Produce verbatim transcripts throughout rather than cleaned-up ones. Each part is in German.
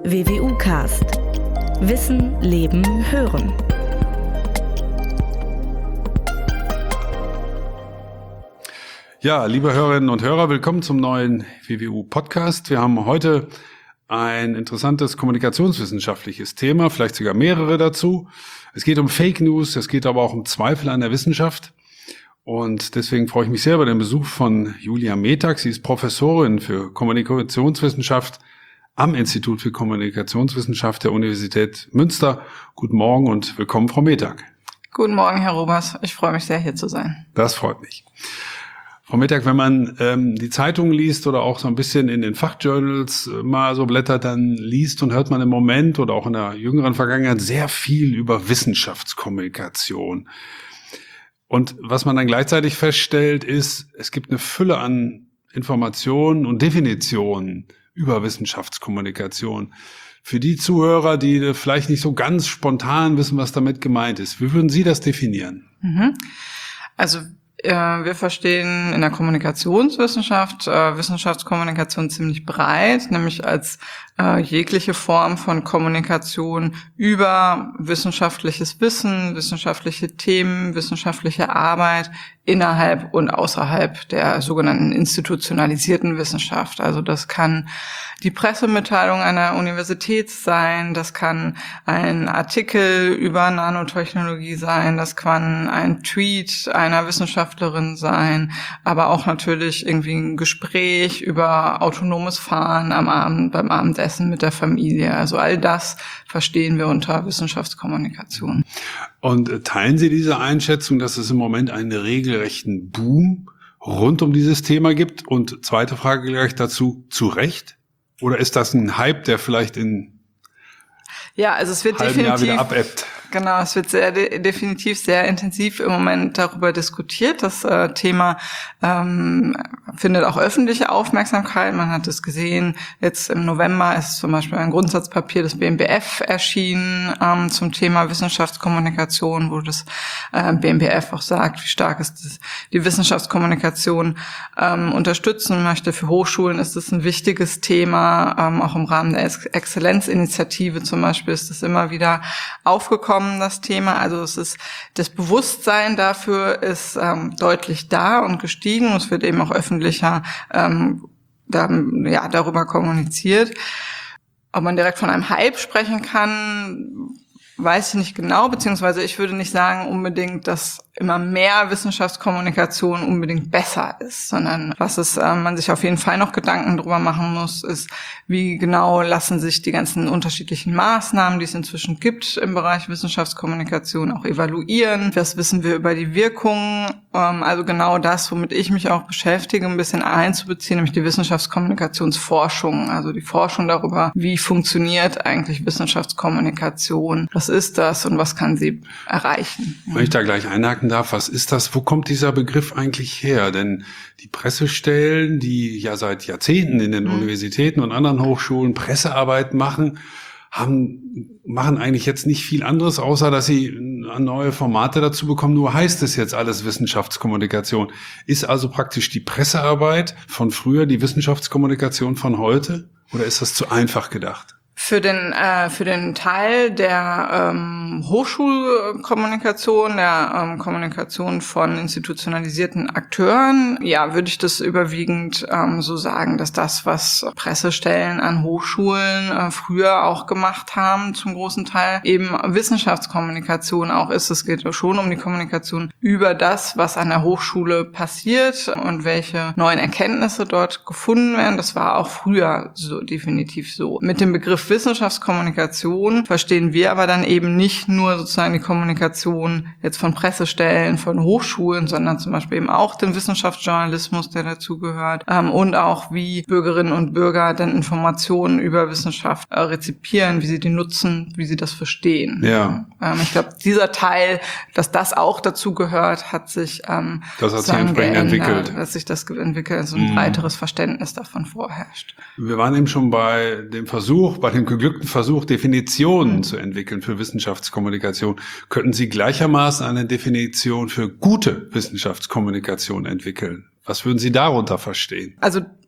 W W U-Cast. Wissen, Leben, Hören. Ja, liebe Hörerinnen und Hörer, willkommen zum neuen W W U-Podcast. Wir haben heute ein interessantes kommunikationswissenschaftliches Thema, vielleicht sogar mehrere dazu. Es geht um Fake News, es geht aber auch um Zweifel an der Wissenschaft. Und deswegen freue ich mich sehr über den Besuch von Julia Metag. Sie ist Professorin für Kommunikationswissenschaft am Institut für Kommunikationswissenschaft der Universität Münster. Guten Morgen und willkommen, Frau Metag. Guten Morgen, Herr Robers. Ich freue mich sehr, hier zu sein. Das freut mich. Frau Metag, wenn man ähm, die Zeitungen liest oder auch so ein bisschen in den Fachjournals äh, mal so blättert, dann liest und hört man im Moment oder auch in der jüngeren Vergangenheit sehr viel über Wissenschaftskommunikation. Und was man dann gleichzeitig feststellt, ist, es gibt eine Fülle an Informationen und Definitionen über Wissenschaftskommunikation. Für die Zuhörer, die vielleicht nicht so ganz spontan wissen, was damit gemeint ist, wie würden Sie das definieren? Mhm. Also wir verstehen in der Kommunikationswissenschaft äh, Wissenschaftskommunikation ziemlich breit, nämlich als äh, jegliche Form von Kommunikation über wissenschaftliches Wissen, wissenschaftliche Themen, wissenschaftliche Arbeit innerhalb und außerhalb der sogenannten institutionalisierten Wissenschaft. Also das kann die Pressemitteilung einer Universität sein, das kann ein Artikel über Nanotechnologie sein, das kann ein Tweet einer Wissenschaftlerin sein, aber auch natürlich irgendwie ein Gespräch über autonomes Fahren am Abend, beim Abendessen mit der Familie. Also all das verstehen wir unter Wissenschaftskommunikation. Und teilen Sie diese Einschätzung, dass es im Moment einen regelrechten Boom rund um dieses Thema gibt? Und zweite Frage gleich dazu, zu Recht? Oder ist das ein Hype, der vielleicht in ja, also es wird halben definitiv Jahr wieder abebbt? Genau, es wird sehr de- definitiv sehr intensiv im Moment darüber diskutiert. Das äh, Thema ähm, findet auch öffentliche Aufmerksamkeit. Man hat es gesehen, jetzt im November ist zum Beispiel ein Grundsatzpapier des B M B F erschienen ähm, zum Thema Wissenschaftskommunikation, wo das äh, B M B F auch sagt, wie stark es das, die Wissenschaftskommunikation ähm, unterstützen möchte. Für Hochschulen ist es ein wichtiges Thema, ähm, auch im Rahmen der Ex- Exzellenzinitiative zum Beispiel ist es immer wieder aufgekommen, das Thema. Also es ist, das Bewusstsein dafür ist ähm, deutlich da und gestiegen. Es wird eben auch öffentlicher ähm, da, ja, darüber kommuniziert. Ob man direkt von einem Hype sprechen kann, weiß ich nicht genau, beziehungsweise ich würde nicht sagen unbedingt, dass immer mehr Wissenschaftskommunikation unbedingt besser ist, sondern was es äh, man sich auf jeden Fall noch Gedanken drüber machen muss, ist, wie genau lassen sich die ganzen unterschiedlichen Maßnahmen, die es inzwischen gibt im Bereich Wissenschaftskommunikation, auch evaluieren. Was wissen wir über die Wirkungen? Ähm, also genau das, womit ich mich auch beschäftige, ein bisschen einzubeziehen, nämlich die Wissenschaftskommunikationsforschung, also die Forschung darüber, wie funktioniert eigentlich Wissenschaftskommunikation, was ist das und was kann sie erreichen. Wenn ich da gleich einhaken darf, was ist das? Wo kommt dieser Begriff eigentlich her? Denn die Pressestellen, die ja seit Jahrzehnten in den mhm. Universitäten und anderen Hochschulen Pressearbeit machen, haben, machen eigentlich jetzt nicht viel anderes, außer dass sie neue Formate dazu bekommen. Nur heißt es jetzt alles Wissenschaftskommunikation. Ist also praktisch die Pressearbeit von früher die Wissenschaftskommunikation von heute? Oder ist das zu einfach gedacht? Für den äh, für den Teil der ähm, Hochschulkommunikation, der ähm, Kommunikation von institutionalisierten Akteuren, ja, würde ich das überwiegend ähm, so sagen, dass das, was Pressestellen an Hochschulen äh, früher auch gemacht haben, zum großen Teil eben Wissenschaftskommunikation auch ist. Es geht schon um die Kommunikation über das, was an der Hochschule passiert und welche neuen Erkenntnisse dort gefunden werden. Das war auch früher so definitiv so. Mit dem Begriff Wissenschaftskommunikation verstehen wir aber dann eben nicht nur sozusagen die Kommunikation jetzt von Pressestellen, von Hochschulen, sondern zum Beispiel eben auch den Wissenschaftsjournalismus, der dazugehört, ähm, und auch wie Bürgerinnen und Bürger dann Informationen über Wissenschaft äh, rezipieren, wie sie die nutzen, wie sie das verstehen. Ja. Ähm, ich glaube, dieser Teil, dass das auch dazugehört, hat sich ähm, das hat sich entsprechend entwickelt. Dass sich das entwickelt, also ein mm. breiteres Verständnis davon vorherrscht. Wir waren eben schon bei dem Versuch, bei dem geglückten Versuch, Definitionen mhm. zu entwickeln für Wissenschaftskommunikation. Könnten Sie gleichermaßen eine Definition für gute Wissenschaftskommunikation entwickeln? Was würden Sie darunter verstehen? Also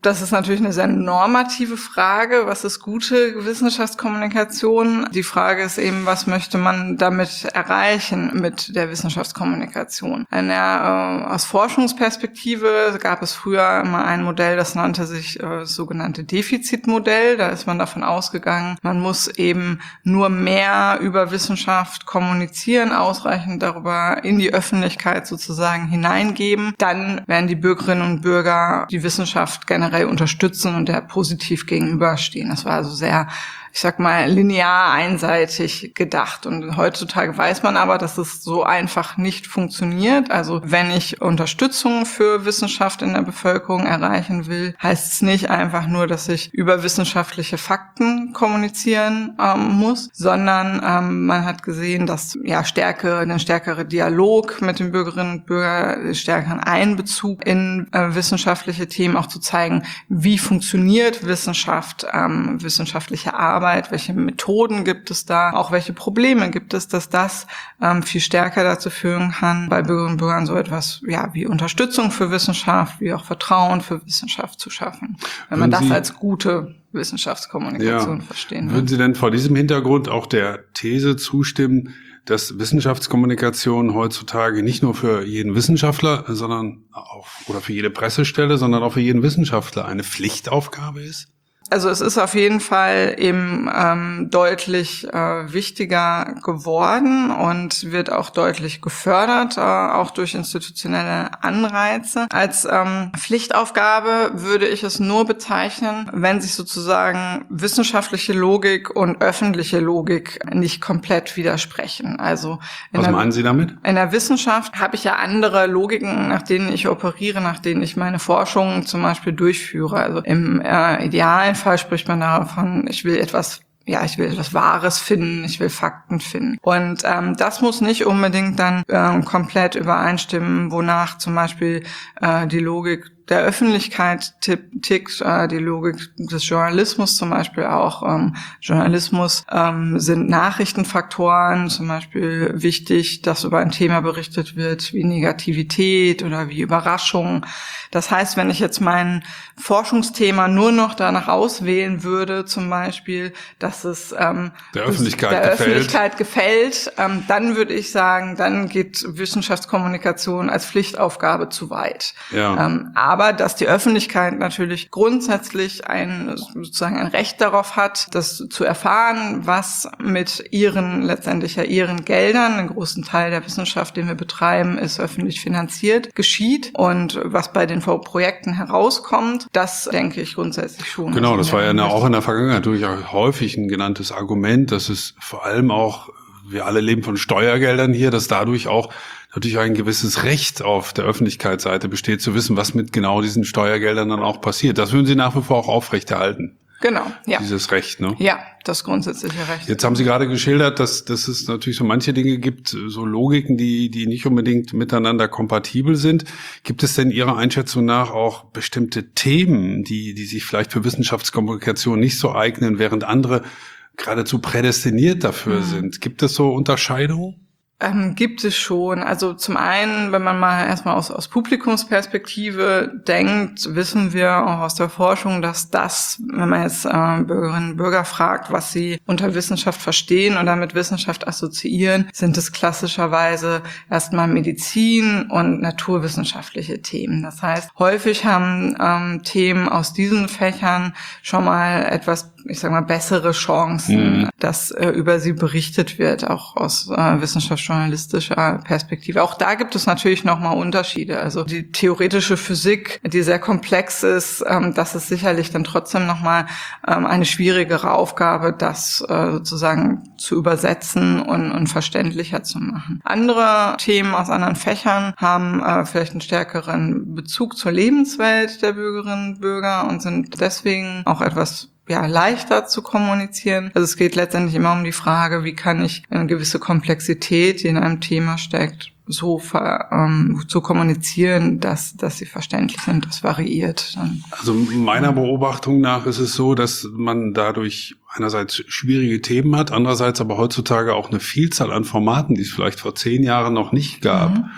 Das ist natürlich eine sehr normative Frage. Was ist gute Wissenschaftskommunikation? Die Frage ist eben, was möchte man damit erreichen mit der Wissenschaftskommunikation? Eine, äh, aus Forschungsperspektive gab es früher immer ein Modell, das nannte sich äh, das sogenannte Defizitmodell. Da ist man davon ausgegangen, man muss eben nur mehr über Wissenschaft kommunizieren, ausreichend darüber in die Öffentlichkeit sozusagen hineingeben. Dann werden die Bürgerinnen und Bürger die Wissenschaft generell unterstützen und der positiv gegenüberstehen. Das war also sehr, ich sag mal, linear einseitig gedacht. Und heutzutage weiß man aber, dass es so einfach nicht funktioniert. Also wenn ich Unterstützung für Wissenschaft in der Bevölkerung erreichen will, heißt es nicht einfach nur, dass ich über wissenschaftliche Fakten kommunizieren ähm, muss, sondern ähm, man hat gesehen, dass ja stärkere, ein stärkerer Dialog mit den Bürgerinnen und Bürgern, stärkeren Einbezug in äh, wissenschaftliche Themen auch zu zeigen, wie funktioniert Wissenschaft, ähm, wissenschaftliche Arbeit, welche Methoden gibt es da, auch welche Probleme gibt es, dass das ähm, viel stärker dazu führen kann, bei Bürgerinnen und Bürgern so etwas ja wie Unterstützung für Wissenschaft, wie auch Vertrauen für Wissenschaft zu schaffen, wenn man das als gute Wissenschaftskommunikation ja, verstehen will. Würden Sie denn vor diesem Hintergrund auch der These zustimmen, dass Wissenschaftskommunikation heutzutage nicht nur für jeden Wissenschaftler, sondern auch oder für jede Pressestelle, sondern auch für jeden Wissenschaftler eine Pflichtaufgabe ist? Also es ist auf jeden Fall eben ähm, deutlich äh, wichtiger geworden und wird auch deutlich gefördert, äh, auch durch institutionelle Anreize. Als ähm, Pflichtaufgabe würde ich es nur bezeichnen, wenn sich sozusagen wissenschaftliche Logik und öffentliche Logik nicht komplett widersprechen. Also in Was der, meinen Sie damit? In der Wissenschaft habe ich ja andere Logiken, nach denen ich operiere, nach denen ich meine Forschung zum Beispiel durchführe. Also im äh, idealen Fall spricht man davon, ich will etwas, ja, ich will etwas Wahres finden, ich will Fakten finden. Und ähm, das muss nicht unbedingt dann ähm, komplett übereinstimmen, wonach zum Beispiel äh, die Logik der Öffentlichkeit tickt, äh, die Logik des Journalismus zum Beispiel auch. Ähm, Journalismus ähm, sind Nachrichtenfaktoren, zum Beispiel wichtig, dass über ein Thema berichtet wird, wie Negativität oder wie Überraschung. Das heißt, wenn ich jetzt mein Forschungsthema nur noch danach auswählen würde, zum Beispiel, dass es ähm, der Öffentlichkeit der gefällt, Öffentlichkeit gefällt ähm, dann würde ich sagen, dann geht Wissenschaftskommunikation als Pflichtaufgabe zu weit. Ja. Ähm, aber dass die Öffentlichkeit natürlich grundsätzlich ein sozusagen ein Recht darauf hat, das zu erfahren, was mit ihren letztendlich ja ihren Geldern, einen großen Teil der Wissenschaft, den wir betreiben, ist öffentlich finanziert, geschieht und was bei den Projekten herauskommt, das denke ich grundsätzlich schon. Genau, das war ja eine, auch in der Vergangenheit durchaus häufig ein genanntes Argument, dass es vor allem auch, wir alle leben von Steuergeldern hier, dass dadurch auch natürlich ein gewisses Recht auf der Öffentlichkeitsseite besteht, zu wissen, was mit genau diesen Steuergeldern dann auch passiert. Das würden Sie nach wie vor auch aufrechterhalten. Genau, ja. Dieses Recht, ne? Ja, das grundsätzliche Recht. Jetzt haben Sie gerade geschildert, dass, dass es natürlich so manche Dinge gibt, so Logiken, die, die nicht unbedingt miteinander kompatibel sind. Gibt es denn Ihrer Einschätzung nach auch bestimmte Themen, die, die sich vielleicht für Wissenschaftskommunikation nicht so eignen, während andere geradezu prädestiniert dafür mhm. sind? Gibt es so Unterscheidungen? Ähm, gibt es schon. Also zum einen, wenn man mal erstmal aus, aus Publikumsperspektive denkt, wissen wir auch aus der Forschung, dass das, wenn man jetzt äh, Bürgerinnen und Bürger fragt, was sie unter Wissenschaft verstehen und damit Wissenschaft assoziieren, sind es klassischerweise erstmal Medizin und naturwissenschaftliche Themen. Das heißt, häufig haben ähm, Themen aus diesen Fächern schon mal etwas, ich sag mal, bessere Chancen, mhm. dass äh, über sie berichtet wird, auch aus äh, wissenschaftsjournalistischer Perspektive. Auch da gibt es natürlich nochmal Unterschiede. Also die theoretische Physik, die sehr komplex ist, ähm, das ist sicherlich dann trotzdem nochmal ähm, eine schwierigere Aufgabe, das äh, sozusagen zu übersetzen und, und verständlicher zu machen. Andere Themen aus anderen Fächern haben äh, vielleicht einen stärkeren Bezug zur Lebenswelt der Bürgerinnen und Bürger und sind deswegen auch etwas ja, leichter zu kommunizieren. Also es geht letztendlich immer um die Frage, wie kann ich eine gewisse Komplexität, die in einem Thema steckt, so ver, ähm, zu kommunizieren, dass dass sie verständlich sind. Das variiert dann. Also meiner Beobachtung nach ist es so, dass man dadurch einerseits schwierige Themen hat, andererseits aber heutzutage auch eine Vielzahl an Formaten, die es vielleicht vor zehn Jahren noch nicht gab. Mhm.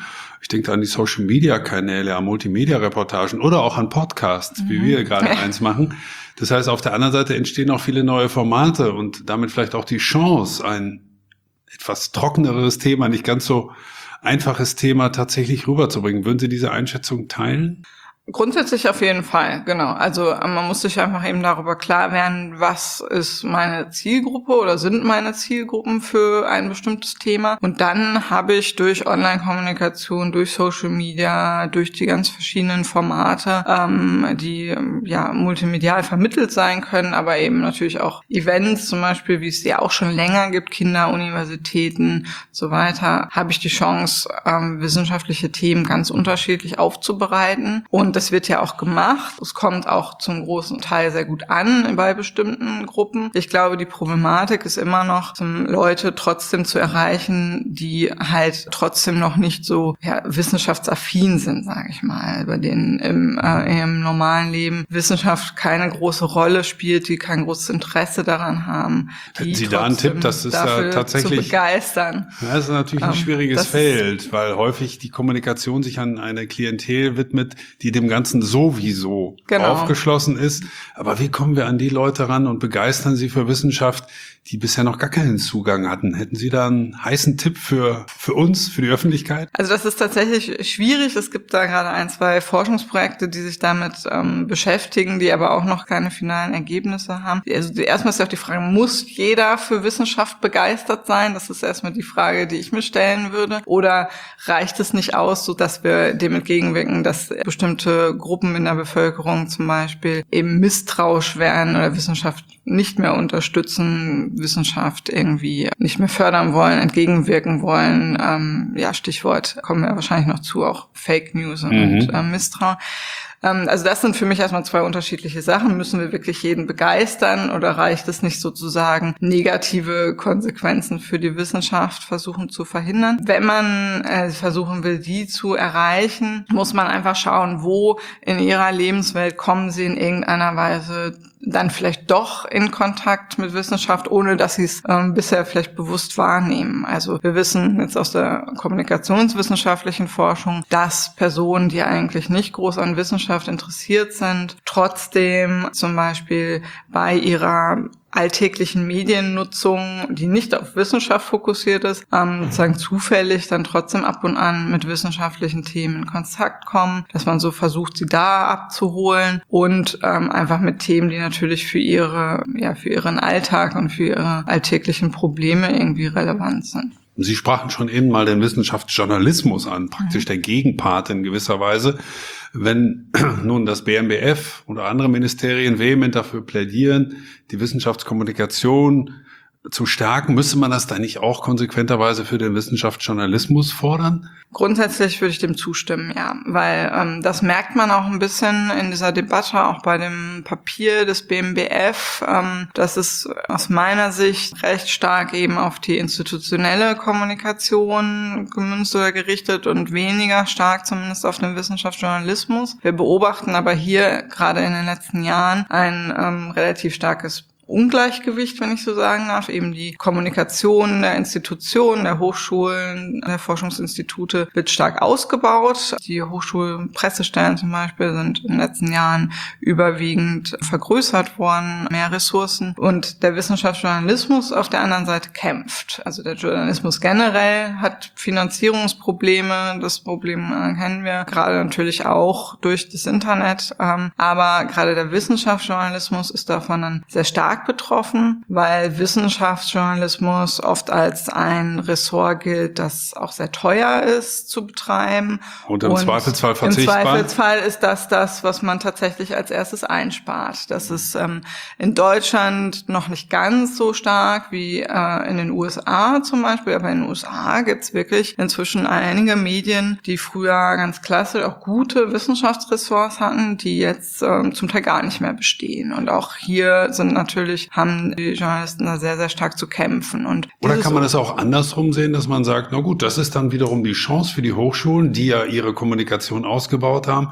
Ich denke an die Social-Media-Kanäle, an Multimedia-Reportagen oder auch an Podcasts, mhm. wie wir gerade eins machen. Das heißt, auf der anderen Seite entstehen auch viele neue Formate und damit vielleicht auch die Chance, ein etwas trockeneres Thema, nicht ganz so einfaches Thema tatsächlich rüberzubringen. Würden Sie diese Einschätzung teilen? Grundsätzlich auf jeden Fall, genau. Also man muss sich einfach eben darüber klar werden, was ist meine Zielgruppe oder sind meine Zielgruppen für ein bestimmtes Thema. Und dann habe ich durch Online-Kommunikation, durch Social Media, durch die ganz verschiedenen Formate, ähm, die ja multimedial vermittelt sein können, aber eben natürlich auch Events zum Beispiel, wie es die auch schon länger gibt, Kinderuniversitäten so weiter, habe ich die Chance, ähm, wissenschaftliche Themen ganz unterschiedlich aufzubereiten. Und das wird ja auch gemacht. Es kommt auch zum großen Teil sehr gut an bei bestimmten Gruppen. Ich glaube, die Problematik ist immer noch, Leute trotzdem zu erreichen, die halt trotzdem noch nicht so ja, wissenschaftsaffin sind, sage ich mal, bei denen im, äh, im normalen Leben Wissenschaft keine große Rolle spielt, die kein großes Interesse daran haben. Hätten Sie da einen Tipp? Das ist ja tatsächlich zu begeistern. Das ist natürlich ein schwieriges ähm, Feld, weil häufig die Kommunikation sich an eine Klientel widmet, die dem Ganzen sowieso genau. aufgeschlossen ist. Aber wie kommen wir an die Leute ran und begeistern sie für Wissenschaft, die bisher noch gar keinen Zugang hatten? Hätten Sie da einen heißen Tipp für für uns, für die Öffentlichkeit? Also das ist tatsächlich schwierig. Es gibt da gerade ein, zwei Forschungsprojekte, die sich damit ähm, beschäftigen, die aber auch noch keine finalen Ergebnisse haben. Also erstmal ist ja auch die Frage, muss jeder für Wissenschaft begeistert sein? Das ist erstmal die Frage, die ich mir stellen würde. Oder reicht es nicht aus, so dass wir dem entgegenwirken, dass bestimmte Gruppen in der Bevölkerung zum Beispiel eben misstrauisch werden oder Wissenschaft nicht mehr unterstützen, Wissenschaft irgendwie nicht mehr fördern wollen, entgegenwirken wollen. Ähm, ja, Stichwort kommen wir wahrscheinlich noch zu, auch Fake News und mhm. äh, Misstrauen. Ähm, also das sind für mich erstmal zwei unterschiedliche Sachen. Müssen wir wirklich jeden begeistern oder reicht es nicht sozusagen, negative Konsequenzen für die Wissenschaft versuchen zu verhindern? Wenn man äh, versuchen will, die zu erreichen, muss man einfach schauen, wo in ihrer Lebenswelt kommen sie in irgendeiner Weise dann vielleicht doch in Kontakt mit Wissenschaft, ohne dass sie es ähm, bisher vielleicht bewusst wahrnehmen. Also wir wissen jetzt aus der kommunikationswissenschaftlichen Forschung, dass Personen, die eigentlich nicht groß an Wissenschaft interessiert sind, trotzdem zum Beispiel bei ihrer alltäglichen Mediennutzung, die nicht auf Wissenschaft fokussiert ist, ähm, sozusagen zufällig dann trotzdem ab und an mit wissenschaftlichen Themen in Kontakt kommen, dass man so versucht, sie da abzuholen und ähm, einfach mit Themen, die natürlich für ihre, ja, für ihren Alltag und für ihre alltäglichen Probleme irgendwie relevant sind. Sie sprachen schon eben mal den Wissenschaftsjournalismus an, praktisch mhm. der Gegenpart in gewisser Weise. Wenn nun das B M B F oder andere Ministerien vehement dafür plädieren, die Wissenschaftskommunikation zu stärken, müsste man das dann nicht auch konsequenterweise für den Wissenschaftsjournalismus fordern? Grundsätzlich würde ich dem zustimmen, ja, weil ähm, das merkt man auch ein bisschen in dieser Debatte, auch bei dem Papier des B M B F, ähm, dass es aus meiner Sicht recht stark eben auf die institutionelle Kommunikation gemünzt oder gerichtet und weniger stark zumindest auf den Wissenschaftsjournalismus. Wir beobachten aber hier gerade in den letzten Jahren ein ähm, relativ starkes Ungleichgewicht, wenn ich so sagen darf, eben die Kommunikation der Institutionen, der Hochschulen, der Forschungsinstitute wird stark ausgebaut. Die Hochschulpressestellen zum Beispiel sind in den letzten Jahren überwiegend vergrößert worden, mehr Ressourcen. Und der Wissenschaftsjournalismus auf der anderen Seite kämpft. Also der Journalismus generell hat Finanzierungsprobleme. Das Problem kennen wir gerade natürlich auch durch das Internet. Aber gerade der Wissenschaftsjournalismus ist davon dann sehr stark betroffen, weil Wissenschaftsjournalismus oft als ein Ressort gilt, das auch sehr teuer ist zu betreiben. Und im und Zweifelsfall verzichtbar. Im Zweifelsfall ist das das, was man tatsächlich als erstes einspart. Das ist ähm, in Deutschland noch nicht ganz so stark wie äh, in den U S A zum Beispiel, aber in den U S A gibt's wirklich inzwischen einige Medien, die früher ganz klassisch auch gute Wissenschaftsressorts hatten, die jetzt ähm, zum Teil gar nicht mehr bestehen. Und auch hier sind natürlich haben die Journalisten da sehr, sehr stark zu kämpfen. Und Oder kann man das auch andersrum sehen, dass man sagt, na gut, das ist dann wiederum die Chance für die Hochschulen, die ja ihre Kommunikation ausgebaut haben,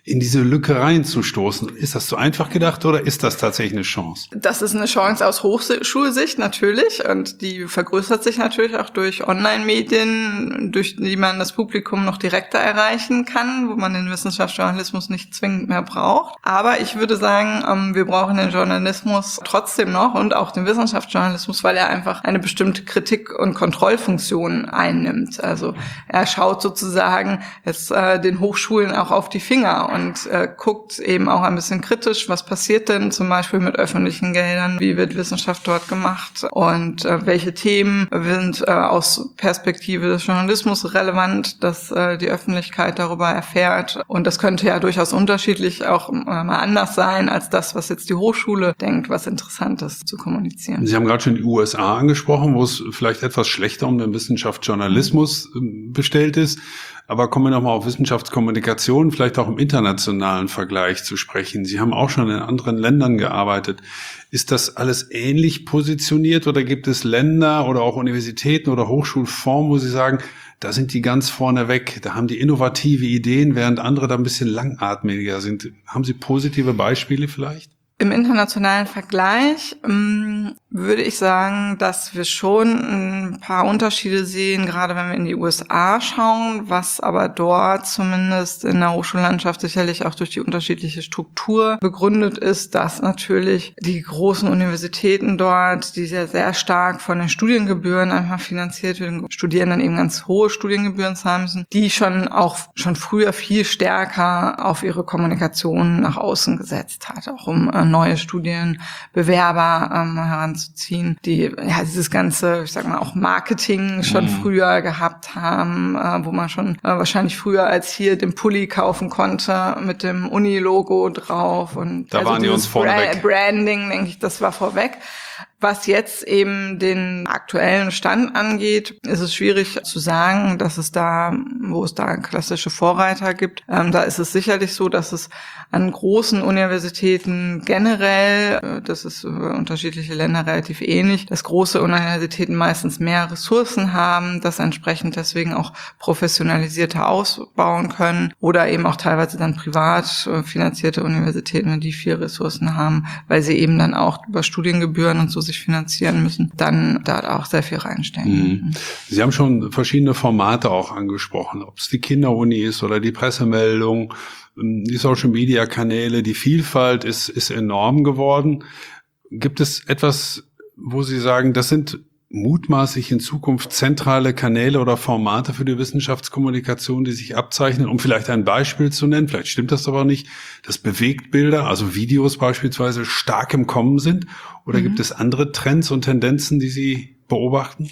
in diese Lücke reinzustoßen. Ist das zu einfach gedacht oder ist das tatsächlich eine Chance? Das ist eine Chance aus Hochschulsicht natürlich und die vergrößert sich natürlich auch durch Online-Medien, durch die man das Publikum noch direkter erreichen kann, wo man den Wissenschaftsjournalismus nicht zwingend mehr braucht. Aber ich würde sagen, wir brauchen den Journalismus trotzdem noch und auch den Wissenschaftsjournalismus, weil er einfach eine bestimmte Kritik- und Kontrollfunktion einnimmt. Also er schaut sozusagen jetzt äh, den Hochschulen auch auf die Finger und äh, guckt eben auch ein bisschen kritisch, was passiert denn zum Beispiel mit öffentlichen Geldern, wie wird Wissenschaft dort gemacht und äh, welche Themen sind äh, aus Perspektive des Journalismus relevant, dass äh, die Öffentlichkeit darüber erfährt. Und das könnte ja durchaus unterschiedlich auch äh, mal anders sein, als das, was jetzt die Hochschule denkt, was interessant ist zu kommunizieren. Sie haben gerade schon die U S A angesprochen, wo es vielleicht etwas schlechter um den Wissenschaftsjournalismus äh, bestellt ist. Aber kommen wir nochmal auf Wissenschaftskommunikation, vielleicht auch im internationalen Vergleich zu sprechen. Sie haben auch schon in anderen Ländern gearbeitet. Ist das alles ähnlich positioniert oder gibt es Länder oder auch Universitäten oder Hochschulformen, wo Sie sagen, da sind die ganz vorne weg, da haben die innovative Ideen, während andere da ein bisschen langatmiger sind? Haben Sie positive Beispiele vielleicht? Im internationalen Vergleich ähm, würde ich sagen, dass wir schon ein paar Unterschiede sehen, gerade wenn wir in die U S A schauen, was aber dort zumindest in der Hochschullandschaft sicherlich auch durch die unterschiedliche Struktur begründet ist, dass natürlich die großen Universitäten dort, die sehr, sehr stark von den Studiengebühren einfach finanziert werden, Studierenden eben ganz hohe Studiengebühren zahlen müssen, die schon auch schon früher viel stärker auf ihre Kommunikation nach außen gesetzt hat, auch um äh, neue Studienbewerber ähm, heranzuziehen, die ja dieses ganze, ich sag mal, auch Marketing schon mhm. früher gehabt haben, äh, wo man schon äh, wahrscheinlich früher als hier den Pulli kaufen konnte mit dem Uni-Logo drauf und da also waren die uns vorneweg. Branding, denke ich, das war vorweg. Was jetzt eben den aktuellen Stand angeht, ist es schwierig zu sagen, dass es da, wo es da klassische Vorreiter gibt, ähm, da ist es sicherlich so, dass es an großen Universitäten generell, das ist über unterschiedliche Länder relativ ähnlich, dass große Universitäten meistens mehr Ressourcen haben, das entsprechend deswegen auch professionalisierter ausbauen können oder eben auch teilweise dann privat finanzierte Universitäten, wenn die viel Ressourcen haben, weil sie eben dann auch über Studiengebühren und so sich finanzieren müssen, dann da auch sehr viel reinstellen. Mhm. Sie haben schon verschiedene Formate auch angesprochen, ob es die Kinderuni ist oder die Pressemeldung, die Social-Media-Kanäle, die Vielfalt ist, ist enorm geworden. Gibt es etwas, wo Sie sagen, das sind mutmaßlich in Zukunft zentrale Kanäle oder Formate für die Wissenschaftskommunikation, die sich abzeichnen, um vielleicht ein Beispiel zu nennen, vielleicht stimmt das aber nicht, dass Bewegtbilder, also Videos beispielsweise, stark im Kommen sind? Oder mhm. gibt es andere Trends und Tendenzen, die Sie beobachten?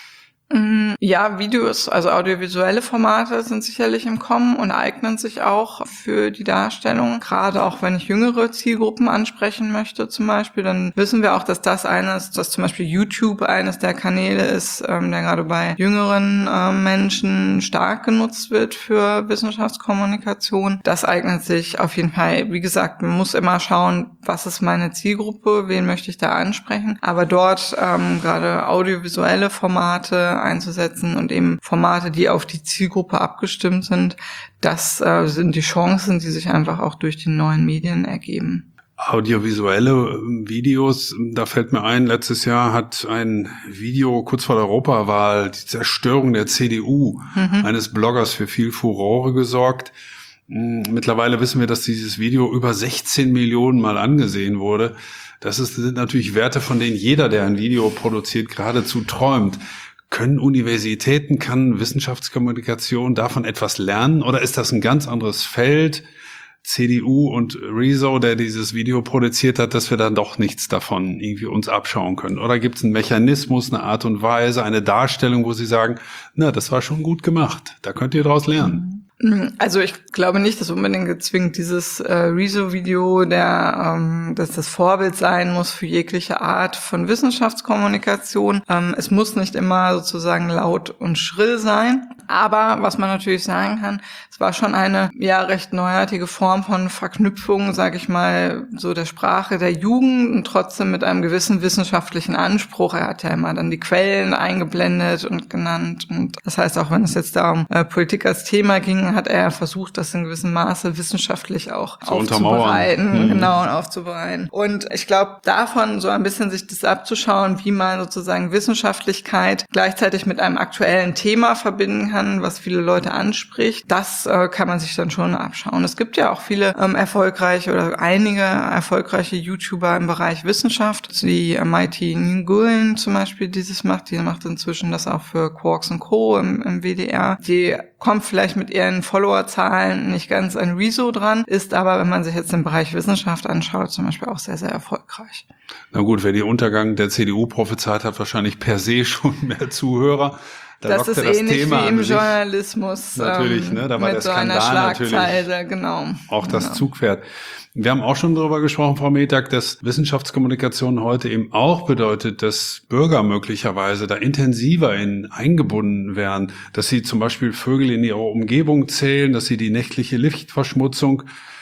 Ja, Videos, also audiovisuelle Formate sind sicherlich im Kommen und eignen sich auch für die Darstellung. Gerade auch wenn ich jüngere Zielgruppen ansprechen möchte zum Beispiel, dann wissen wir auch, dass das eines, dass zum Beispiel YouTube eines der Kanäle ist, ähm, der gerade bei jüngeren äh, Menschen stark genutzt wird für Wissenschaftskommunikation. Das eignet sich auf jeden Fall. Wie gesagt, man muss immer schauen, was ist meine Zielgruppe, wen möchte ich da ansprechen. Aber dort ähm, gerade audiovisuelle Formate einzusetzen und eben Formate, die auf die Zielgruppe abgestimmt sind, das äh, sind die Chancen, die sich einfach auch durch die neuen Medien ergeben. Audiovisuelle Videos, da fällt mir ein, letztes Jahr hat ein Video kurz vor der Europawahl, die Zerstörung der C D U, mhm. eines Bloggers, für viel Furore gesorgt. Mittlerweile wissen wir, dass dieses Video über sechzehn Millionen Mal angesehen wurde. Das ist, sind natürlich Werte, von denen jeder, der ein Video produziert, geradezu träumt. Können Universitäten, kann Wissenschaftskommunikation davon etwas lernen? Oder ist das ein ganz anderes Feld, C D U und Rezo, der dieses Video produziert hat, dass wir dann doch nichts davon irgendwie uns abschauen können? Oder gibt es einen Mechanismus, eine Art und Weise, eine Darstellung, wo Sie sagen, na, das war schon gut gemacht, da könnt ihr daraus lernen? Also ich glaube nicht, dass unbedingt zwingend dieses äh, Rezo-Video, der, ähm, dass das Vorbild sein muss für jegliche Art von Wissenschaftskommunikation. Ähm, es muss nicht immer sozusagen laut und schrill sein. Aber was man natürlich sagen kann, es war schon eine ja recht neuartige Form von Verknüpfung, sage ich mal, so der Sprache der Jugend und trotzdem mit einem gewissen wissenschaftlichen Anspruch. Er hat ja immer dann die Quellen eingeblendet und genannt. Und das heißt, auch wenn es jetzt da um äh, Politik als Thema ging, hat er versucht, das in gewissem Maße wissenschaftlich auch so aufzubereiten. Mhm. Genau, und aufzubereiten. Und ich glaube, davon so ein bisschen sich das abzuschauen, wie man sozusagen Wissenschaftlichkeit gleichzeitig mit einem aktuellen Thema verbinden kann, was viele Leute anspricht, das äh, kann man sich dann schon abschauen. Es gibt ja auch viele ähm, erfolgreiche oder einige erfolgreiche YouTuber im Bereich Wissenschaft. Die Mighty Nguyen zum Beispiel dieses macht, die macht inzwischen das auch für Quarks und Co. im, im W D R. Die kommt vielleicht mit ihren Followerzahlen nicht ganz an Rezo dran, ist aber, wenn man sich jetzt den Bereich Wissenschaft anschaut, zum Beispiel auch sehr, sehr erfolgreich. Na gut, wer den Untergang der C D U prophezeit hat, wahrscheinlich per se schon mehr Zuhörer. Da das ist das ähnlich Thema wie im Journalismus. Natürlich, ne? Da war mit der so Skandal einer Schlagzeile, natürlich genau. Auch das genau. Zugpferd. Wir haben auch schon darüber gesprochen, Frau Metag, dass Wissenschaftskommunikation heute eben auch bedeutet, dass Bürger möglicherweise da intensiver in eingebunden werden, dass sie zum Beispiel Vögel in ihrer Umgebung zählen, dass sie die nächtliche Lichtverschmutzung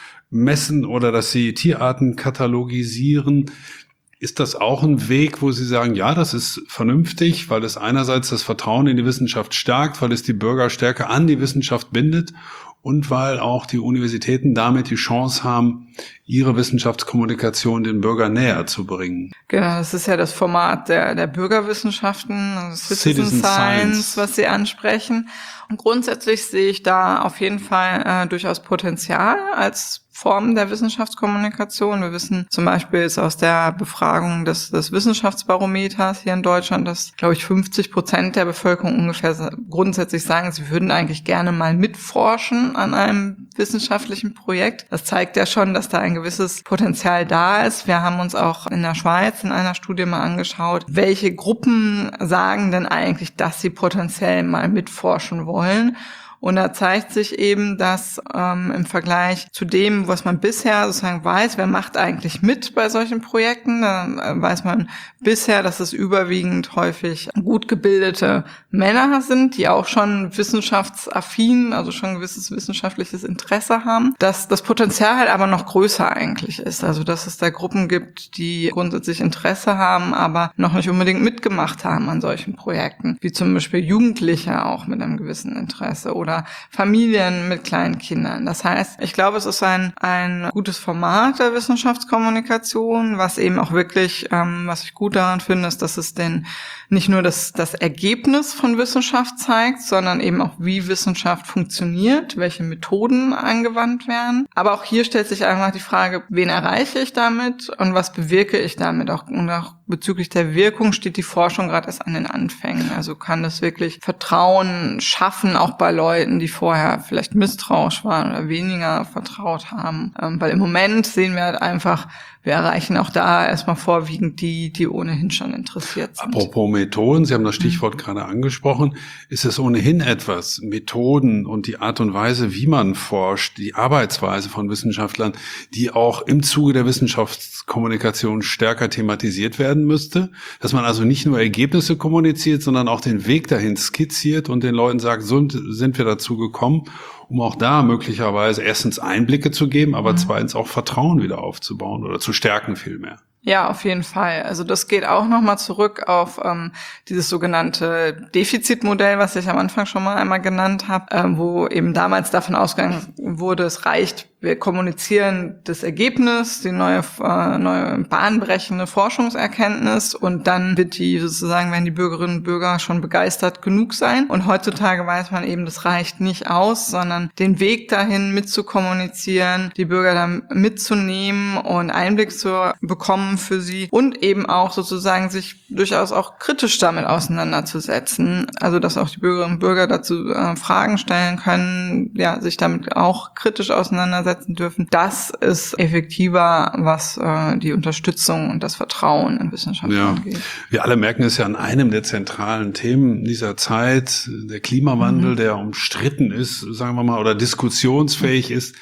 messen oder dass sie Tierarten katalogisieren. Ist das auch ein Weg, wo Sie sagen, ja, das ist vernünftig, weil es einerseits das Vertrauen in die Wissenschaft stärkt, weil es die Bürger stärker an die Wissenschaft bindet und weil auch die Universitäten damit die Chance haben, ihre Wissenschaftskommunikation den Bürgern näher zu bringen? Genau, das ist ja das Format der, der Bürgerwissenschaften, also Citizen, Citizen Science, Science, was Sie ansprechen. Und grundsätzlich sehe ich da auf jeden Fall äh, durchaus Potenzial als Formen der Wissenschaftskommunikation. Wir wissen zum Beispiel jetzt aus der Befragung des, des Wissenschaftsbarometers hier in Deutschland, dass, glaube ich, fünfzig Prozent der Bevölkerung ungefähr grundsätzlich sagen, sie würden eigentlich gerne mal mitforschen an einem wissenschaftlichen Projekt. Das zeigt ja schon, dass da ein gewisses Potenzial da ist. Wir haben uns auch in der Schweiz in einer Studie mal angeschaut, welche Gruppen sagen denn eigentlich, dass sie potenziell mal mitforschen wollen. Und da zeigt sich eben, dass ähm, im Vergleich zu dem, was man bisher sozusagen weiß, wer macht eigentlich mit bei solchen Projekten, da äh, weiß man bisher, dass es überwiegend häufig gut gebildete Männer sind, die auch schon wissenschaftsaffin, also schon ein gewisses wissenschaftliches Interesse haben, dass das Potenzial halt aber noch größer eigentlich ist. Also dass es da Gruppen gibt, die grundsätzlich Interesse haben, aber noch nicht unbedingt mitgemacht haben an solchen Projekten, wie zum Beispiel Jugendliche auch mit einem gewissen Interesse oder Familien mit kleinen Kindern. Das heißt, ich glaube, es ist ein ein gutes Format der Wissenschaftskommunikation, was eben auch wirklich, ähm, was ich gut daran finde, ist, dass es denn nicht nur das, das Ergebnis von Wissenschaft zeigt, sondern eben auch, wie Wissenschaft funktioniert, welche Methoden angewandt werden. Aber auch hier stellt sich einfach die Frage, wen erreiche ich damit und was bewirke ich damit? Auch, und auch bezüglich der Wirkung steht die Forschung gerade erst an den Anfängen. Also kann das wirklich Vertrauen schaffen, auch bei Leuten, die vorher vielleicht misstrauisch waren oder weniger vertraut haben. Ähm, weil im Moment sehen wir halt einfach, wir erreichen auch da erstmal vorwiegend die, die ohnehin schon interessiert sind. Apropos Methoden, Sie haben das Stichwort mhm. gerade angesprochen, ist es ohnehin etwas, Methoden und die Art und Weise, wie man forscht, die Arbeitsweise von Wissenschaftlern, die auch im Zuge der Wissenschaftskommunikation stärker thematisiert werden müsste, dass man also nicht nur Ergebnisse kommuniziert, sondern auch den Weg dahin skizziert und den Leuten sagt, so sind wir dazu gekommen, um auch da möglicherweise erstens Einblicke zu geben, aber mhm. zweitens auch Vertrauen wieder aufzubauen oder zu stärken vielmehr. Ja, auf jeden Fall. Also das geht auch nochmal zurück auf ähm, dieses sogenannte Defizitmodell, was ich am Anfang schon mal einmal genannt habe, ähm, wo eben damals davon ausgegangen wurde, es reicht, wir kommunizieren das Ergebnis, die neue, äh, neue bahnbrechende Forschungserkenntnis und dann wird die sozusagen, werden die Bürgerinnen und Bürger schon begeistert genug sein. Und heutzutage weiß man eben, das reicht nicht aus, sondern den Weg dahin mitzukommunizieren, die Bürger dann mitzunehmen und Einblick zu bekommen für sie und eben auch sozusagen sich durchaus auch kritisch damit auseinanderzusetzen. Also dass auch die Bürgerinnen und Bürger dazu äh, Fragen stellen können, ja, sich damit auch kritisch auseinandersetzen dürfen. Das ist effektiver, was äh, die Unterstützung und das Vertrauen in Wissenschaft ja. angeht. Wir alle merken es ja an einem der zentralen Themen dieser Zeit, der Klimawandel, mhm. der umstritten ist, sagen wir mal, oder diskussionsfähig mhm. ist.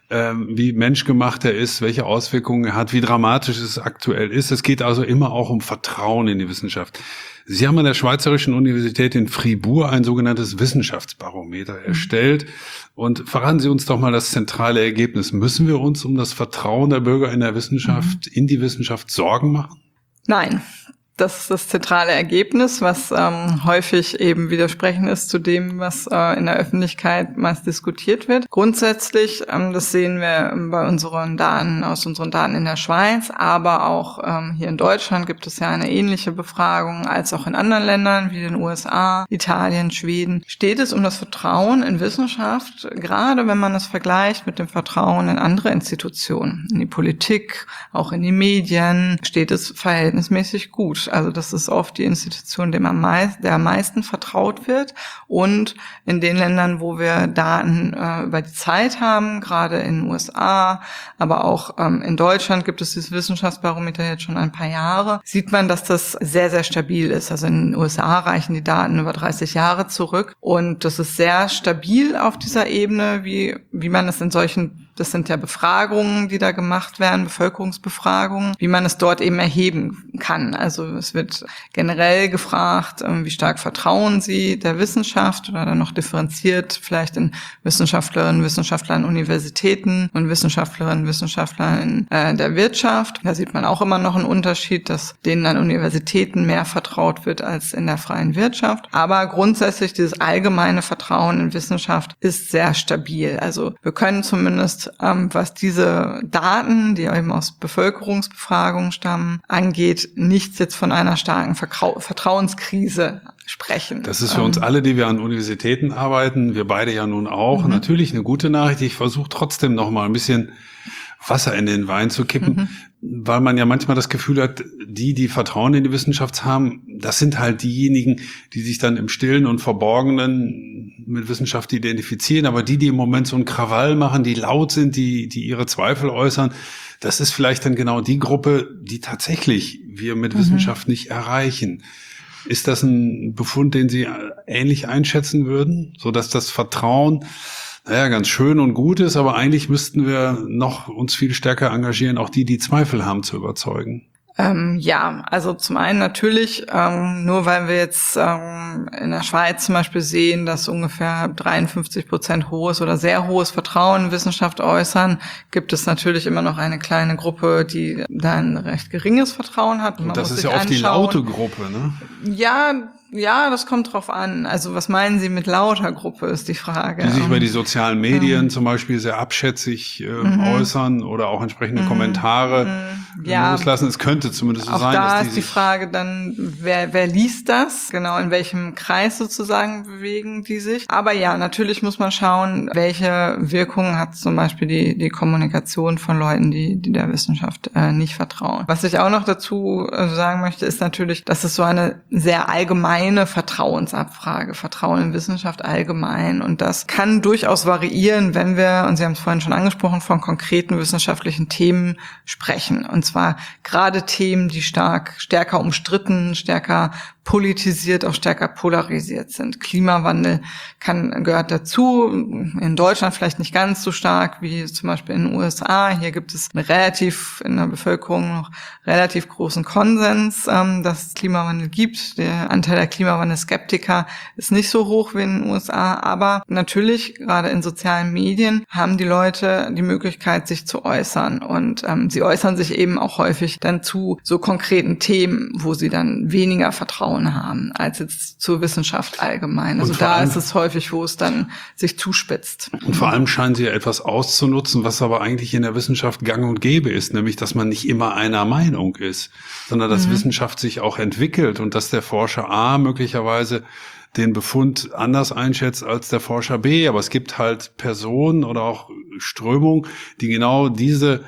ähm, wie menschgemacht er ist, welche Auswirkungen er hat, wie dramatisch es aktuell ist. Es geht also immer auch um Vertrauen in die Wissenschaft. Sie haben an der Schweizerischen Universität in Fribourg ein sogenanntes Wissenschaftsbarometer erstellt. Und verraten Sie uns doch mal das zentrale Ergebnis. Müssen wir uns um das Vertrauen der Bürger in der Wissenschaft, mhm. in die Wissenschaft Sorgen machen? Nein. Das ist das zentrale Ergebnis, was ähm, häufig eben widersprechend ist zu dem, was äh, in der Öffentlichkeit meist diskutiert wird. Grundsätzlich, ähm, das sehen wir bei unseren Daten, aus unseren Daten in der Schweiz, aber auch ähm, hier in Deutschland gibt es ja eine ähnliche Befragung als auch in anderen Ländern wie den U S A, Italien, Schweden. Steht es um das Vertrauen in Wissenschaft, gerade wenn man es vergleicht mit dem Vertrauen in andere Institutionen, in die Politik, auch in die Medien, steht es verhältnismäßig gut. Also das ist oft die Institution, der am meisten, der am meisten vertraut wird. Und in den Ländern, wo wir Daten äh, über die Zeit haben, gerade in den U S A, aber auch ähm, in Deutschland gibt es dieses Wissenschaftsbarometer jetzt schon ein paar Jahre, sieht man, dass das sehr, sehr stabil ist. Also in den U S A reichen die Daten über dreißig Jahre zurück. Und das ist sehr stabil auf dieser Ebene, wie, wie man es in solchen Das sind ja Befragungen, die da gemacht werden, Bevölkerungsbefragungen, wie man es dort eben erheben kann. Also es wird generell gefragt, wie stark vertrauen Sie der Wissenschaft oder dann noch differenziert vielleicht in Wissenschaftlerinnen, Wissenschaftler an Universitäten und Wissenschaftlerinnen, Wissenschaftler in äh, der Wirtschaft. Da sieht man auch immer noch einen Unterschied, dass denen an Universitäten mehr vertraut wird als in der freien Wirtschaft. Aber grundsätzlich dieses allgemeine Vertrauen in Wissenschaft ist sehr stabil. Also wir können zumindest Ähm, was diese Daten, die eben aus Bevölkerungsbefragungen stammen, angeht, nichts jetzt von einer starken Vertrau- Vertrauenskrise sprechen. Das ist für uns alle, die wir an Universitäten arbeiten, wir beide ja nun auch, mhm. natürlich eine gute Nachricht. Ich versuche trotzdem noch mal ein bisschen Wasser in den Wein zu kippen, mhm. weil man ja manchmal das Gefühl hat, die, die Vertrauen in die Wissenschaft haben, das sind halt diejenigen, die sich dann im Stillen und Verborgenen mit Wissenschaft identifizieren, aber die, die im Moment so einen Krawall machen, die laut sind, die, die ihre Zweifel äußern, das ist vielleicht dann genau die Gruppe, die tatsächlich wir mit mhm. Wissenschaft nicht erreichen. Ist das ein Befund, den Sie ähnlich einschätzen würden, so dass das Vertrauen naja, ganz schön und gut ist, aber eigentlich müssten wir noch uns viel stärker engagieren, auch die, die Zweifel haben, zu überzeugen? Ähm, ja, also zum einen natürlich, ähm, nur weil wir jetzt ähm, in der Schweiz zum Beispiel sehen, dass ungefähr dreiundfünfzig Prozent hohes oder sehr hohes Vertrauen in Wissenschaft äußern, gibt es natürlich immer noch eine kleine Gruppe, die da ein recht geringes Vertrauen hat. Und das ist ja oft die laute Gruppe, ne? Ja, ja, das kommt drauf an. Also was meinen Sie mit lauter Gruppe, ist die Frage. Die sich über die sozialen Medien ähm, zum Beispiel sehr abschätzig äh, mhm. äußern oder auch entsprechende mhm. Kommentare mhm. ja. loslassen. Es könnte zumindest so auch sein, da dass die ist die Frage dann, wer, wer liest das? Genau, in welchem Kreis sozusagen bewegen die sich? Aber ja, natürlich muss man schauen, welche Wirkung hat zum Beispiel die, die Kommunikation von Leuten, die, die der Wissenschaft äh, nicht vertrauen. Was ich auch noch dazu äh, sagen möchte, ist natürlich, dass es so eine sehr allgemeine eine Vertrauensabfrage, Vertrauen in Wissenschaft allgemein. Und das kann durchaus variieren, wenn wir, und Sie haben es vorhin schon angesprochen, von konkreten wissenschaftlichen Themen sprechen. Und zwar gerade Themen, die stark, stärker umstritten, stärker politisiert, auch stärker polarisiert sind. Klimawandel kann, gehört dazu. In Deutschland vielleicht nicht ganz so stark wie zum Beispiel in den U S A. Hier gibt es einen relativ, in der Bevölkerung noch relativ großen Konsens, ähm, dass es Klimawandel gibt. Der Anteil der Klimawandelskeptiker ist nicht so hoch wie in den U S A. Aber natürlich, gerade in sozialen Medien, haben die Leute die Möglichkeit, sich zu äußern. Und ähm, sie äußern sich eben auch häufig dann zu so konkreten Themen, wo sie dann weniger Vertrauen haben, als jetzt zur Wissenschaft allgemein. Also da ist es häufig, wo es dann sich zuspitzt. Und vor allem scheinen sie ja etwas auszunutzen, was aber eigentlich in der Wissenschaft gang und gäbe ist, nämlich, dass man nicht immer einer Meinung ist, sondern dass mhm. Wissenschaft sich auch entwickelt und dass der Forscher A möglicherweise den Befund anders einschätzt als der Forscher B. Aber es gibt halt Personen oder auch Strömungen, die genau diese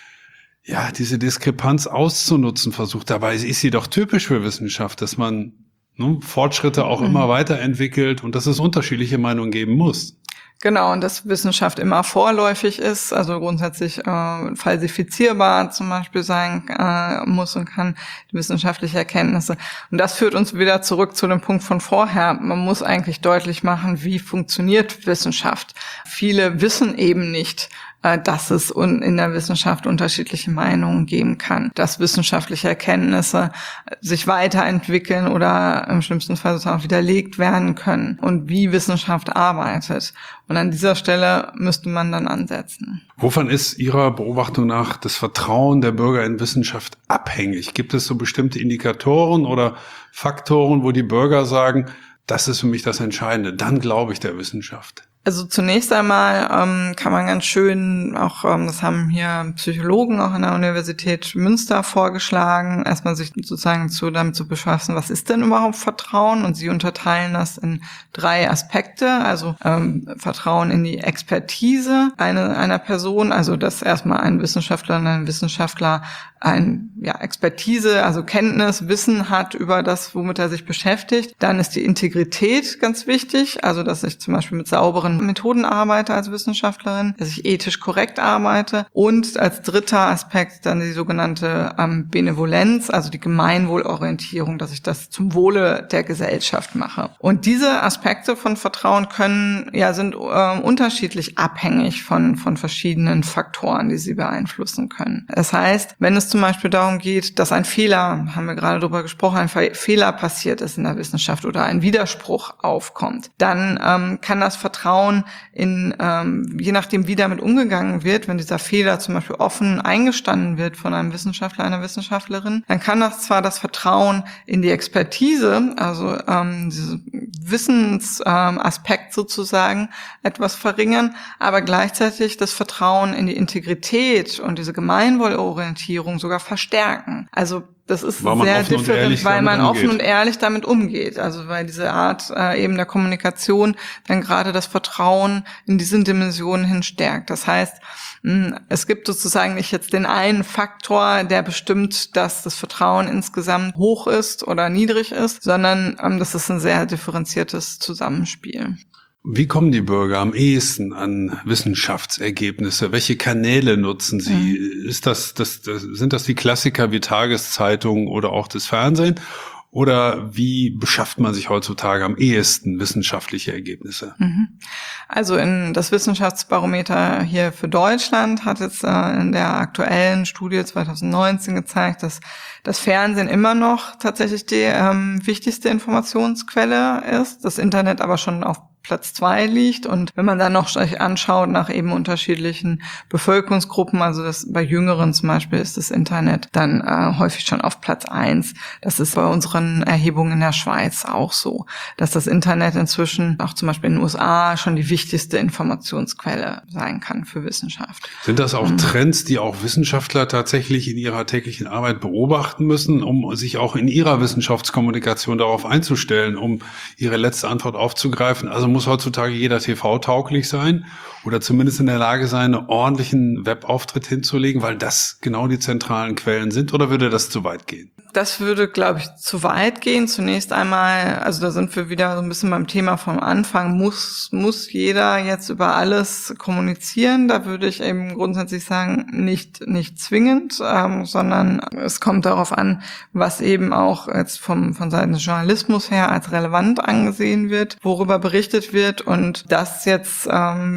ja, diese Diskrepanz auszunutzen versucht. Dabei ist sie doch typisch für Wissenschaft, dass man ne, Fortschritte auch mhm. immer weiterentwickelt und dass es unterschiedliche Meinungen geben muss. Genau, und dass Wissenschaft immer vorläufig ist, also grundsätzlich äh, falsifizierbar zum Beispiel sein äh, muss und kann, die wissenschaftliche Erkenntnisse. Und das führt uns wieder zurück zu dem Punkt von vorher. Man muss eigentlich deutlich machen, wie funktioniert Wissenschaft. Viele wissen eben nicht, dass es in der Wissenschaft unterschiedliche Meinungen geben kann, dass wissenschaftliche Erkenntnisse sich weiterentwickeln oder im schlimmsten Fall sozusagen auch widerlegt werden können und wie Wissenschaft arbeitet. Und an dieser Stelle müsste man dann ansetzen. Wovon ist Ihrer Beobachtung nach das Vertrauen der Bürger in Wissenschaft abhängig? Gibt es so bestimmte Indikatoren oder Faktoren, wo die Bürger sagen, das ist für mich das Entscheidende, dann glaube ich der Wissenschaft? Also zunächst einmal ähm, kann man ganz schön, auch ähm, das haben hier Psychologen auch an der Universität Münster vorgeschlagen, erstmal sich sozusagen zu, damit zu befassen, was ist denn überhaupt Vertrauen? Und sie unterteilen das in drei Aspekte, also ähm, Vertrauen in die Expertise eine, einer Person, also dass erstmal ein Wissenschaftler und ein Wissenschaftler ein ja, Expertise, also Kenntnis, Wissen hat über das, womit er sich beschäftigt. Dann ist die Integrität ganz wichtig, also dass ich zum Beispiel mit sauberen Methoden arbeite als Wissenschaftlerin, dass ich ethisch korrekt arbeite und als dritter Aspekt dann die sogenannte ähm, Benevolenz, also die Gemeinwohlorientierung, dass ich das zum Wohle der Gesellschaft mache. Und diese Aspekte von Vertrauen können, ja, sind äh, unterschiedlich abhängig von, von verschiedenen Faktoren, die sie beeinflussen können. Das heißt, wenn es zum Beispiel darum geht, dass ein Fehler, haben wir gerade darüber gesprochen, ein Fehler passiert ist in der Wissenschaft oder ein Widerspruch aufkommt, dann ähm, kann das Vertrauen in, ähm, je nachdem, wie damit umgegangen wird, wenn dieser Fehler zum Beispiel offen eingestanden wird von einem Wissenschaftler, einer Wissenschaftlerin, dann kann das zwar das Vertrauen in die Expertise, also ähm, diesen Wissensaspekt ähm, sozusagen, etwas verringern, aber gleichzeitig das Vertrauen in die Integrität und diese Gemeinwohlorientierung sogar verstärken. Also das ist sehr different, weil man offen und ehrlich damit umgeht. Also weil diese Art äh, eben der Kommunikation dann gerade das Vertrauen in diesen Dimensionen hin stärkt. Das heißt, mh, es gibt sozusagen nicht jetzt den einen Faktor, der bestimmt, dass das Vertrauen insgesamt hoch ist oder niedrig ist, sondern ähm, das ist ein sehr differenziertes Zusammenspiel. Wie kommen die Bürger am ehesten an Wissenschaftsergebnisse? Welche Kanäle nutzen sie? Mhm. Ist das, das, das, sind das die Klassiker wie Tageszeitungen oder auch das Fernsehen? Oder wie beschafft man sich heutzutage am ehesten wissenschaftliche Ergebnisse? Also in das Wissenschaftsbarometer hier für Deutschland hat jetzt äh, in der aktuellen Studie zwanzig neunzehn gezeigt, dass das Fernsehen immer noch tatsächlich die ähm, wichtigste Informationsquelle ist, das Internet aber schon auf Platz zwei liegt. Und wenn man dann noch sich anschaut nach eben unterschiedlichen Bevölkerungsgruppen, also das bei Jüngeren zum Beispiel ist das Internet dann äh, häufig schon auf Platz eins. Das ist bei unseren Erhebungen in der Schweiz auch so, dass das Internet inzwischen auch zum Beispiel in den U S A schon die wichtigste Informationsquelle sein kann für Wissenschaft. Sind das auch Trends, die auch Wissenschaftler tatsächlich in ihrer täglichen Arbeit beobachten müssen, um sich auch in ihrer Wissenschaftskommunikation darauf einzustellen, um ihre letzte Antwort aufzugreifen? Also muss heutzutage jeder T V-tauglich sein oder zumindest in der Lage sein, einen ordentlichen Webauftritt hinzulegen, weil das genau die zentralen Quellen sind, oder würde das zu weit gehen? Das würde, glaube ich, zu weit gehen. Zunächst einmal, also da sind wir wieder so ein bisschen beim Thema vom Anfang, muss muss jeder jetzt über alles kommunizieren? Da würde ich eben grundsätzlich sagen, nicht nicht zwingend, ähm, sondern es kommt darauf an, was eben auch jetzt vom von Seiten des Journalismus her als relevant angesehen wird, worüber berichtet wird, und dass jetzt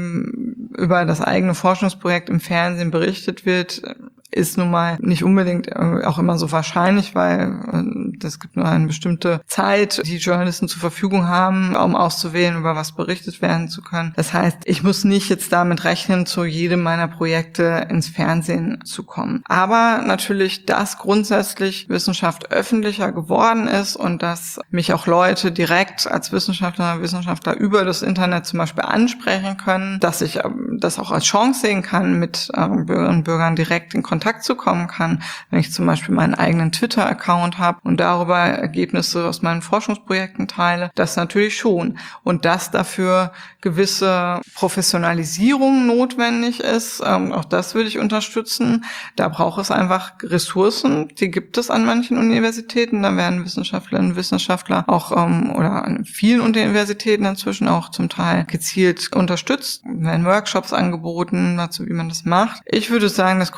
ähm, über das eigene Forschungsprojekt im Fernsehen berichtet wird, ist nun mal nicht unbedingt auch immer so wahrscheinlich, weil es gibt nur eine bestimmte Zeit, die Journalisten zur Verfügung haben, um auszuwählen, über was berichtet werden zu können. Das heißt, ich muss nicht jetzt damit rechnen, zu jedem meiner Projekte ins Fernsehen zu kommen. Aber natürlich, dass grundsätzlich Wissenschaft öffentlicher geworden ist und dass mich auch Leute direkt als Wissenschaftler oder Wissenschaftler über das Internet zum Beispiel ansprechen können, dass ich das auch als Chance sehen kann, mit Bürgerinnen und Bürgern direkt in Kontakt Kontakt zu kommen kann, wenn ich zum Beispiel meinen eigenen Twitter-Account habe und darüber Ergebnisse aus meinen Forschungsprojekten teile, das natürlich schon. Und dass dafür gewisse Professionalisierung notwendig ist, ähm, auch das würde ich unterstützen. Da braucht es einfach Ressourcen, die gibt es an manchen Universitäten. Da werden Wissenschaftlerinnen und Wissenschaftler auch ähm, oder an vielen Universitäten inzwischen auch zum Teil gezielt unterstützt, werden Workshops angeboten dazu, wie man das macht. Ich würde sagen, das größte Problem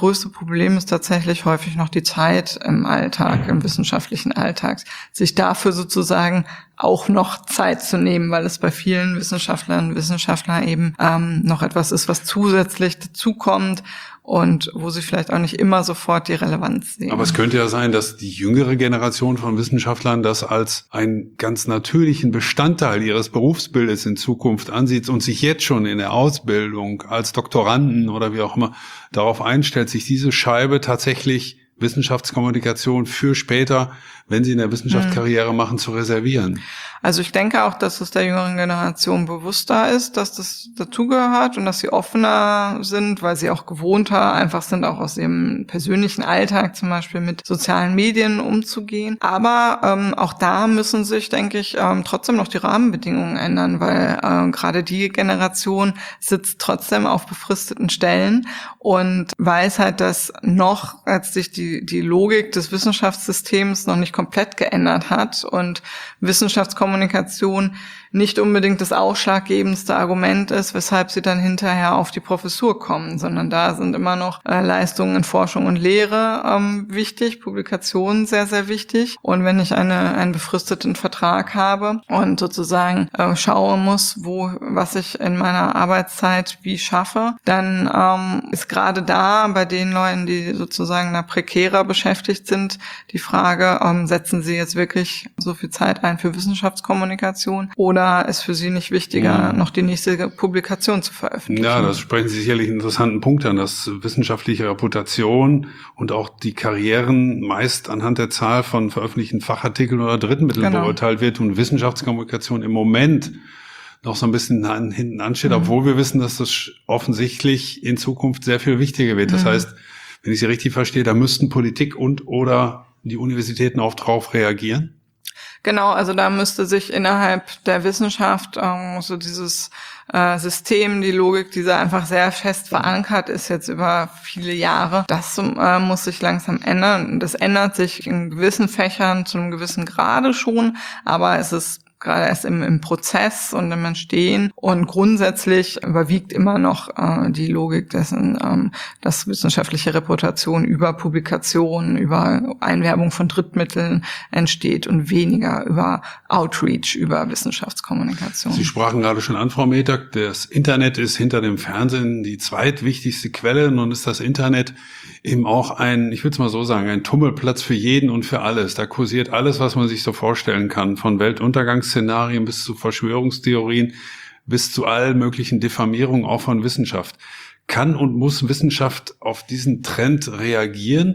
Problem ist tatsächlich häufig noch die Zeit im Alltag, im wissenschaftlichen Alltag, sich dafür sozusagen auch noch Zeit zu nehmen, weil es bei vielen Wissenschaftlerinnen und Wissenschaftlern eben ähm, noch etwas ist, was zusätzlich dazukommt und wo sie vielleicht auch nicht immer sofort die Relevanz sehen. Aber es könnte ja sein, dass die jüngere Generation von Wissenschaftlern das als einen ganz natürlichen Bestandteil ihres Berufsbildes in Zukunft ansieht und sich jetzt schon in der Ausbildung als Doktoranden oder wie auch immer darauf einstellt, sich diese Scheibe tatsächlich Wissenschaftskommunikation für später, wenn sie in der Wissenschaft Karriere machen, zu reservieren. Also ich denke auch, dass es der jüngeren Generation bewusster ist, dass das dazugehört und dass sie offener sind, weil sie auch gewohnter einfach sind, auch aus ihrem persönlichen Alltag zum Beispiel mit sozialen Medien umzugehen. Aber ähm, auch da müssen sich, denke ich, ähm, trotzdem noch die Rahmenbedingungen ändern, weil äh, gerade die Generation sitzt trotzdem auf befristeten Stellen und weiß halt, dass noch, als sich die, die Logik des Wissenschaftssystems noch nicht komplett geändert hat und Wissenschaftskommunikation nicht unbedingt das ausschlaggebendste Argument ist, weshalb sie dann hinterher auf die Professur kommen, sondern da sind immer noch äh, Leistungen in Forschung und Lehre ähm, wichtig, Publikationen sehr, sehr wichtig. Und wenn ich eine, einen befristeten Vertrag habe und sozusagen äh, schauen muss, wo, was ich in meiner Arbeitszeit wie schaffe, dann ähm, ist gerade da bei den Leuten, die sozusagen da prekärer beschäftigt sind, die Frage, ähm, setzen sie jetzt wirklich so viel Zeit ein für Wissenschaftskommunikation oder ist für Sie nicht wichtiger, noch die nächste Publikation zu veröffentlichen? Ja, das sprechen Sie sicherlich einen interessanten Punkt an, dass wissenschaftliche Reputation und auch die Karrieren meist anhand der Zahl von veröffentlichten Fachartikeln oder Drittmitteln genau. beurteilt wird und Wissenschaftskommunikation im Moment noch so ein bisschen an, hinten ansteht, mhm. obwohl wir wissen, dass das offensichtlich in Zukunft sehr viel wichtiger wird. Das mhm. heißt, wenn ich Sie richtig verstehe, da müssten Politik und oder die Universitäten auch drauf reagieren? Genau, also da müsste sich innerhalb der Wissenschaft ähm, so dieses äh, System, die Logik, die da einfach sehr fest verankert ist jetzt über viele Jahre, das äh, muss sich langsam ändern. Und das ändert sich in gewissen Fächern zu einem gewissen Grade schon, aber es ist gerade erst im, im Prozess und im Entstehen. Und grundsätzlich überwiegt immer noch äh, die Logik dessen, ähm, dass wissenschaftliche Reputation über Publikationen, über Einwerbung von Drittmitteln entsteht und weniger über Outreach, über Wissenschaftskommunikation. Sie sprachen gerade schon an, Frau Metag, das Internet ist hinter dem Fernsehen die zweitwichtigste Quelle. Nun ist das Internet eben auch ein, ich würde es mal so sagen, ein Tummelplatz für jeden und für alles. Da kursiert alles, was man sich so vorstellen kann, von Weltuntergangsszenarien bis zu Verschwörungstheorien, bis zu allen möglichen Diffamierungen auch von Wissenschaft. Kann und muss Wissenschaft auf diesen Trend reagieren?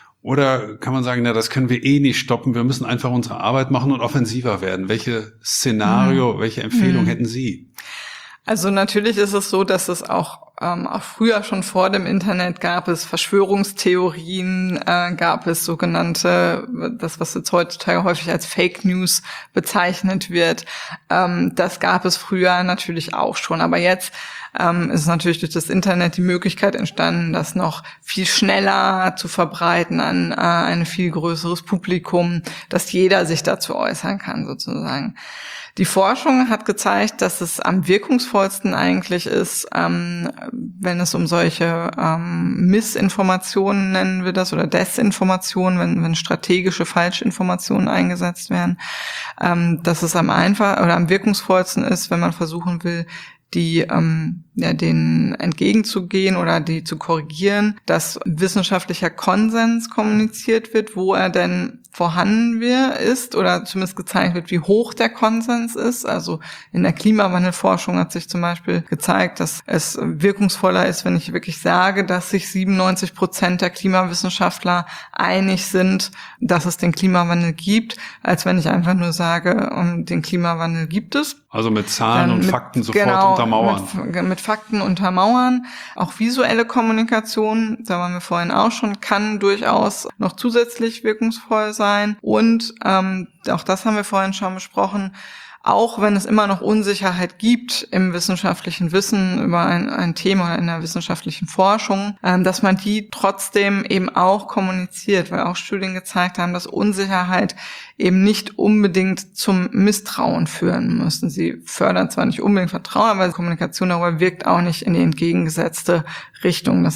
Oder kann man sagen, na, das können wir eh nicht stoppen, wir müssen einfach unsere Arbeit machen und offensiver werden? Welche Szenario, mhm. welche Empfehlung mhm. hätten Sie? Also natürlich ist es so, dass es auch ähm, auch früher schon vor dem Internet gab es Verschwörungstheorien, äh, gab es sogenannte, das was jetzt heutzutage häufig als Fake News bezeichnet wird. Ähm, das gab es früher natürlich auch schon, aber jetzt ähm, ist natürlich durch das Internet die Möglichkeit entstanden, das noch viel schneller zu verbreiten an äh, ein viel größeres Publikum, dass jeder sich dazu äußern kann sozusagen. Die Forschung hat gezeigt, dass es am wirkungsvollsten eigentlich ist, ähm, wenn es um solche ähm, Missinformationen, nennen wir das, oder Desinformationen, wenn, wenn strategische Falschinformationen eingesetzt werden, ähm, dass es am einfach oder am wirkungsvollsten ist, wenn man versuchen will, die ähm, ja, denen entgegenzugehen oder die zu korrigieren, dass wissenschaftlicher Konsens kommuniziert wird, wo er denn vorhanden wir ist oder zumindest gezeigt wird, wie hoch der Konsens ist. Also in der Klimawandelforschung hat sich zum Beispiel gezeigt, dass es wirkungsvoller ist, wenn ich wirklich sage, dass sich siebenundneunzig Prozent der Klimawissenschaftler einig sind, dass es den Klimawandel gibt, als wenn ich einfach nur sage, den Klimawandel gibt es. Also mit Zahlen Dann und mit, Fakten sofort genau, untermauern. Mit, mit Fakten untermauern. Auch visuelle Kommunikation, da waren wir vorhin auch schon, kann durchaus noch zusätzlich wirkungsvoll sein. Und ähm, auch das haben wir vorhin schon besprochen, auch wenn es immer noch Unsicherheit gibt im wissenschaftlichen Wissen über ein, ein Thema oder in der wissenschaftlichen Forschung, ähm, dass man die trotzdem eben auch kommuniziert, weil auch Studien gezeigt haben, dass Unsicherheit eben nicht unbedingt zum Misstrauen führen müssen. Sie fördern zwar nicht unbedingt Vertrauen, aber die Kommunikation darüber wirkt auch nicht in die entgegengesetzte Richtung. Das heißt,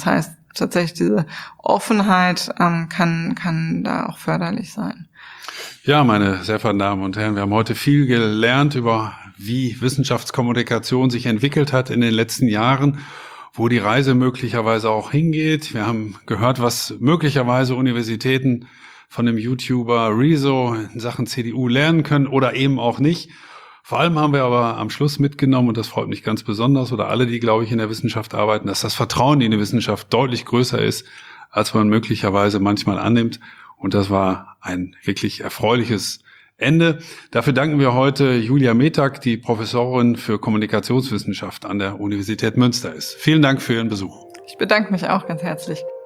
tatsächlich diese Offenheit ähm, kann, kann da auch förderlich sein. Ja, meine sehr verehrten Damen und Herren, wir haben heute viel gelernt über, wie Wissenschaftskommunikation sich entwickelt hat in den letzten Jahren, wo die Reise möglicherweise auch hingeht. Wir haben gehört, was möglicherweise Universitäten von dem YouTuber Rezo in Sachen C D U lernen können oder eben auch nicht. Vor allem haben wir aber am Schluss mitgenommen, und das freut mich ganz besonders, oder alle, die, glaube ich, in der Wissenschaft arbeiten, dass das Vertrauen in die Wissenschaft deutlich größer ist, als man möglicherweise manchmal annimmt. Und das war ein wirklich erfreuliches Ende. Dafür danken wir heute Julia Metag, die Professorin für Kommunikationswissenschaft an der Universität Münster ist. Vielen Dank für Ihren Besuch. Ich bedanke mich auch ganz herzlich.